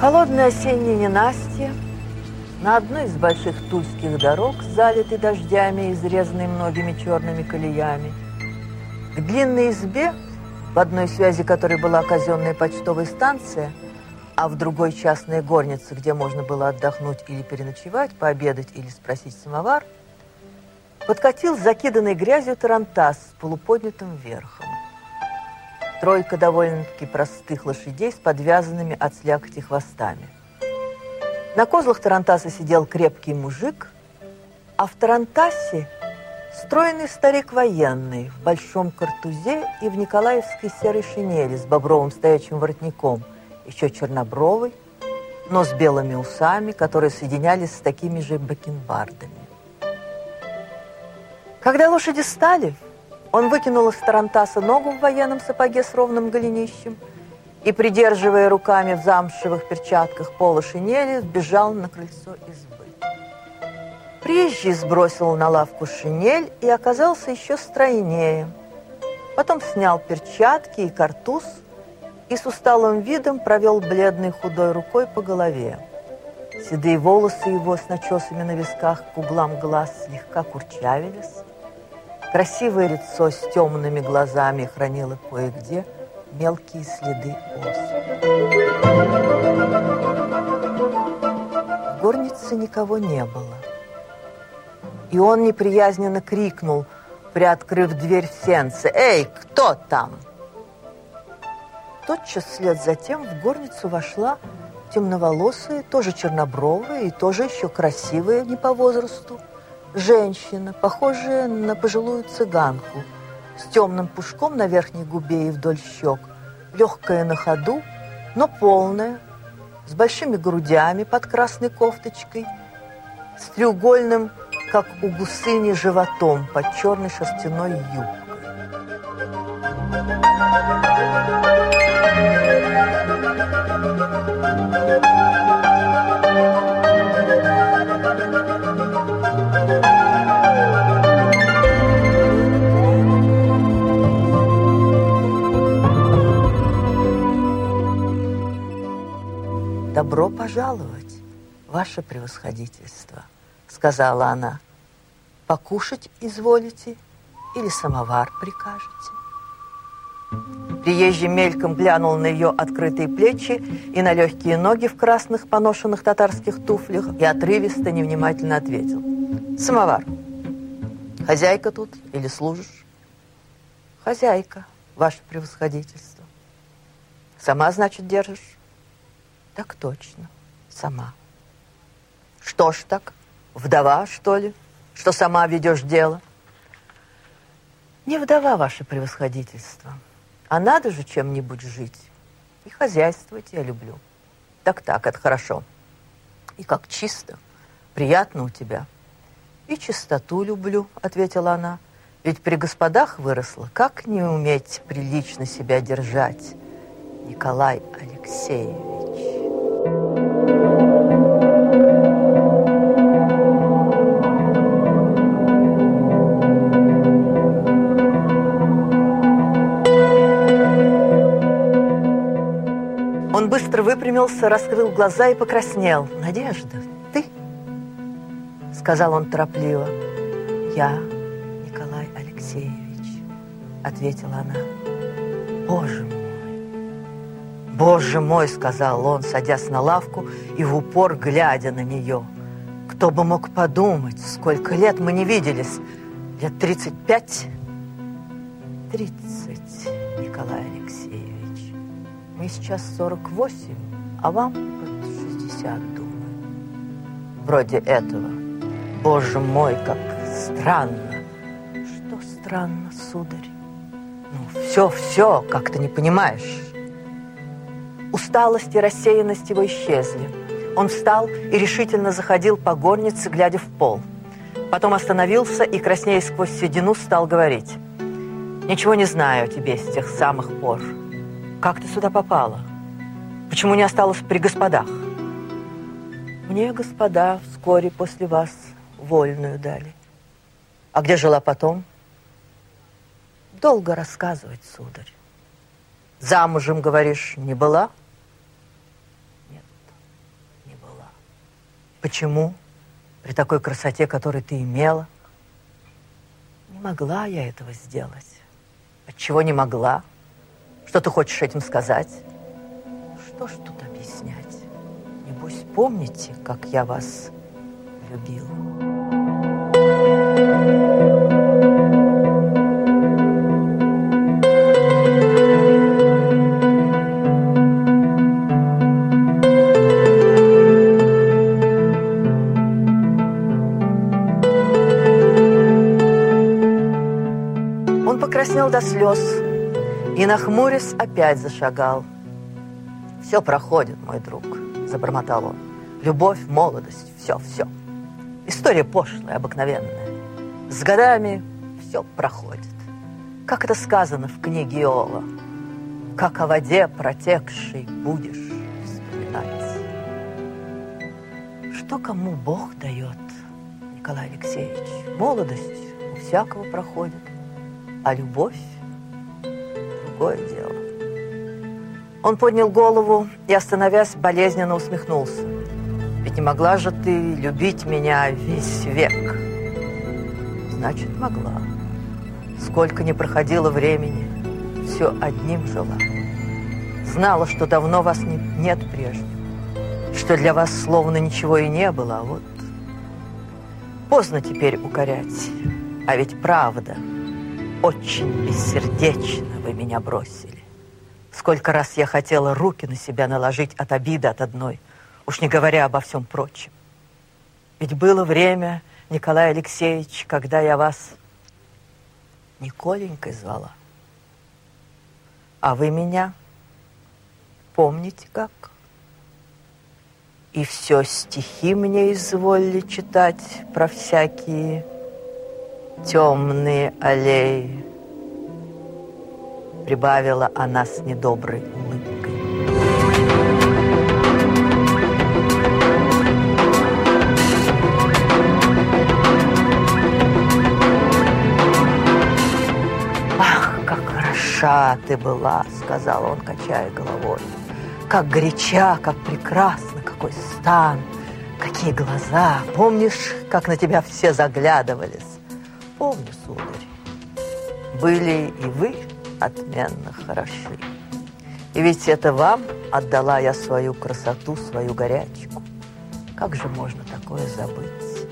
Холодное осеннее ненастье на одной из больших тульских дорог, залитой дождями и изрезанной многими черными колеями, к длинной избе, в одной связи которой была казенная почтовая станция, а в другой частная горница, где можно было отдохнуть или переночевать, пообедать или спросить самовар, подкатил закиданный грязью тарантас с полуподнятым верхом. Тройка довольно-таки простых лошадей с подвязанными от слякоти хвостами. На козлах тарантаса сидел крепкий мужик, а в тарантасе стройный старик военный в большом картузе и в николаевской серой шинели с бобровым стоячим воротником, еще чернобровый, но с белыми усами, которые соединялись с такими же бакенбардами. Когда лошади стали, он выкинул из тарантаса ногу в военном сапоге с ровным голенищем и, придерживая руками в замшевых перчатках пола шинели, сбежал на крыльцо избы. Приезжий сбросил на лавку шинель и оказался еще стройнее. Потом снял перчатки и картуз и с усталым видом провел бледной худой рукой по голове. Седые волосы его с начесами на висках к углам глаз слегка курчавились. Красивое лицо с темными глазами хранило кое-где мелкие следы ос. В горнице никого не было. И он неприязненно крикнул, приоткрыв дверь в сенце: «Эй, кто там?» Тотчас вслед за тем в горницу вошла темноволосая, тоже чернобровая и тоже еще красивая, не по возрасту, женщина, похожая на пожилую цыганку, с темным пушком на верхней губе и вдоль щек, легкая на ходу, но полная, с большими грудями под красной кофточкой, с треугольным, как у гусыни, животом под черной шерстяной юбкой. «Добро пожаловать, ваше превосходительство», — сказала она. «Покушать изволите или самовар прикажете?» Приезжий мельком глянул на ее открытые плечи и на легкие ноги в красных поношенных татарских туфлях и отрывисто невнимательно ответил: «Самовар. Хозяйка тут или служишь?» «Хозяйка, ваше превосходительство». «Сама, значит, держишь?» «Так точно, сама». «Что ж так? Вдова, что ли, что сама ведешь дело?» «Не вдова, ваше превосходительство. А надо же чем-нибудь жить. И хозяйствовать я люблю». «Так-так, это хорошо. И как чисто, приятно у тебя». «И чистоту люблю», — ответила она. «Ведь при господах выросла. Как не уметь прилично себя держать, Николай Алексеевич?» Он быстро выпрямился, раскрыл глаза и покраснел. «Надежда, ты?» — сказал он торопливо. «Я, Николай Алексеевич», — ответила она. «Боже мой! Боже мой!» — сказал он, садясь на лавку и в упор глядя на нее. «Кто бы мог подумать, сколько лет мы не виделись? Лет 35?» «30, Николай Алексеевич. Мне сейчас 48, а вам под 60, думаю». «Вроде этого. Боже мой, как странно». «Что странно, сударь?» «Ну, все, как ты не понимаешь». Усталость и рассеянность его исчезли. Он встал и решительно заходил по горнице, глядя в пол. Потом остановился и, краснея сквозь седину, стал говорить: «Ничего не знаю о тебе с тех самых пор. Как ты сюда попала? Почему не осталась при господах?» «Мне господа вскоре после вас вольную дали». «А где жила потом?» «Долго рассказывать, сударь». «Замужем, говоришь, не была?» «Нет». Почему? При такой красоте, которую ты имела? Не могла я этого сделать. Отчего не могла? Что ты хочешь этим сказать? Что ж тут объяснять? Небось, помните, как я вас любила? Он покраснел до слез и, нахмурясь, опять зашагал. «Все проходит, мой друг», — забормотал он. «Любовь, молодость, все. История пошлая, обыкновенная. С годами все проходит. Как это сказано в книге Иова. Как о воде протекшей будешь вспоминать». Что кому Бог дает, Николай Алексеевич? Молодость у всякого проходит, а любовь — другое дело. Он поднял голову и, остановясь, болезненно усмехнулся. «Ведь не могла же ты любить меня весь век?» «Значит, могла. Сколько не проходило времени, все одним жила. Знала, что давно вас нет прежнего, что для вас словно ничего и не было, а вот поздно теперь укорять. А ведь правда, очень бессердечно вы меня бросили. Сколько раз я хотела руки на себя наложить от обиды от одной, уж не говоря обо всем прочем. Ведь было время, Николай Алексеевич, когда я вас Николенькой звала. А вы меня помните как? И все стихи мне изволили читать про всякие темные аллеи. Прибавила она с недоброй улыбкой. «Ах, как хороша ты была!» — сказал он, качая головой. «Как горяча, как прекрасна, какой стан, какие глаза! Помнишь, как на тебя все заглядывались?» «Помню, сударь. Были и вы отменно хороши. И ведь это вам отдала я свою красоту, свою горячку. Как же можно такое забыть?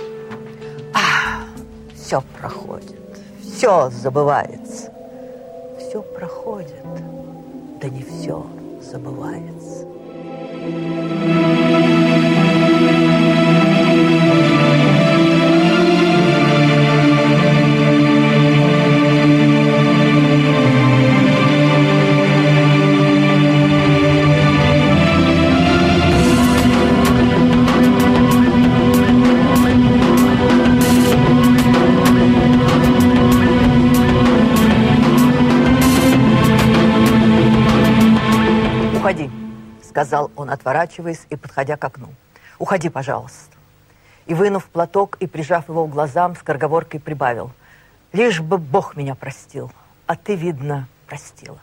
Все проходит, все забывается. Все проходит, да не все забывается». «Уходи», — сказал он, отворачиваясь и подходя к окну. «Уходи, пожалуйста». И, вынув платок и прижав его к глазам, скороговоркой прибавил: «Лишь бы Бог меня простил, а ты, видно, простила».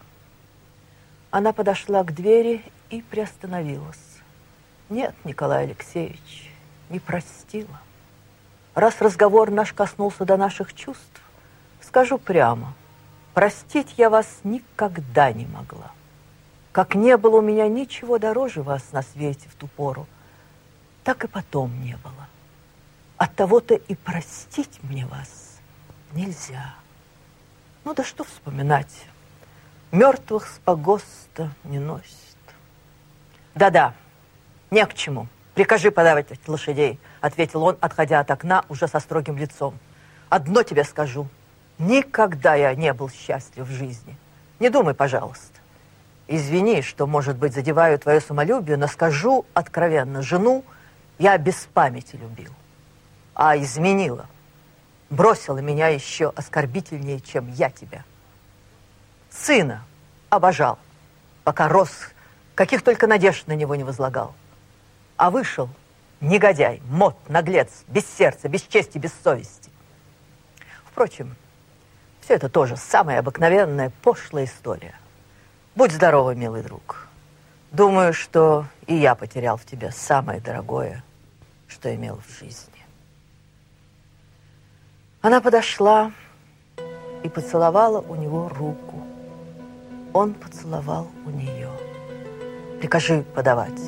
Она подошла к двери и приостановилась. «Нет, Николай Алексеевич, не простила. Раз разговор наш коснулся до наших чувств, скажу прямо, простить я вас никогда не могла. Как не было у меня ничего дороже вас на свете в ту пору, так и потом не было. Оттого-то и простить мне вас нельзя. Ну да что вспоминать, мертвых с погоста не носят». «Да-да, не к чему. Прикажи подавать лошадей», — ответил он, отходя от окна уже со строгим лицом. «Одно тебе скажу. Никогда я не был счастлив в жизни. Не думай, пожалуйста. Извини, что, может быть, задеваю твое самолюбие, но скажу откровенно, жену я без памяти любил, а изменила. Бросила меня еще оскорбительнее, чем я тебя. Сына обожал, пока рос, каких только надежд на него не возлагал. А вышел негодяй, мот, наглец, без сердца, без чести, без совести. Впрочем, все это тоже самая обыкновенная, пошлая история. Будь здорова, милый друг. Думаю, что и я потерял в тебе самое дорогое что имел в жизни. Она подошла и поцеловала у него руку. Он поцеловал у нее. «Прикажи подавать».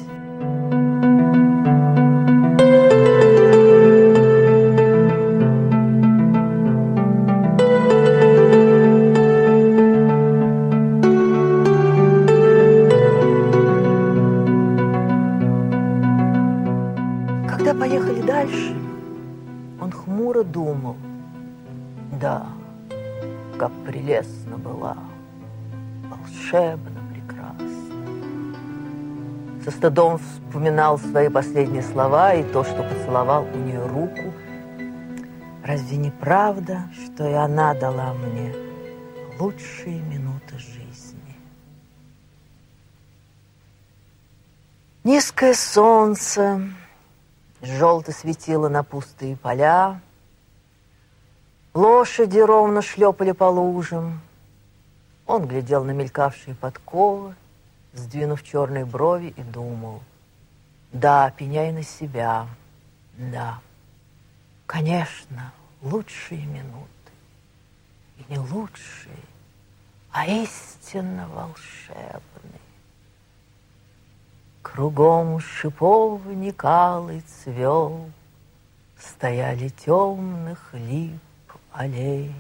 Когда поехали дальше, он хмуро думал: да, как прелестно была, волшебно прекрасно. Со стыдом вспоминал свои последние слова и то, что поцеловал у нее руку. Разве не правда, что и она дала мне лучшие минуты жизни? Низкое солнце желто светило на пустые поля, лошади ровно шлепали по лужам. Он глядел на мелькавшие подковы, сдвинув черные брови, и думал: да, пеняй на себя, да, конечно, лучшие минуты, и не лучшие, а истинно волшебные. Кругом шиповник алый цвел, стояли темных лип аллей.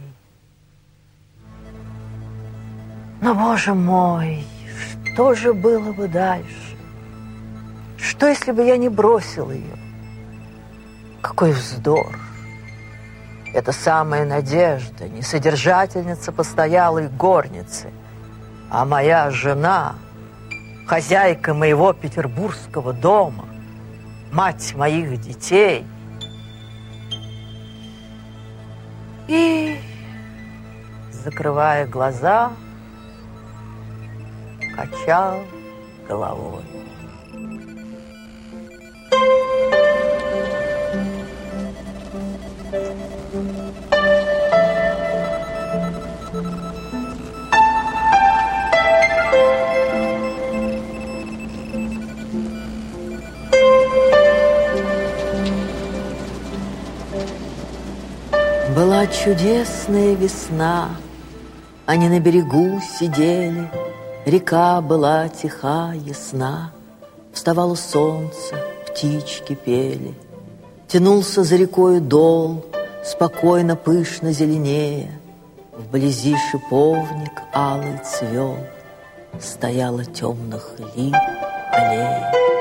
Но, Боже мой, что же было бы дальше? Что, если бы я не бросил ее? Какой вздор! Это самая Надежда, не содержательница постоялой горницы, а моя жена, хозяйка моего петербургского дома, мать моих детей. И, закрывая глаза, качал головой. Была чудесная весна, они на берегу сидели, река была тиха, ясна, вставало солнце, птички пели. Тянулся за рекою дол, спокойно, пышно зеленея, вблизи шиповник алый цвел, стояла темных лип аллея.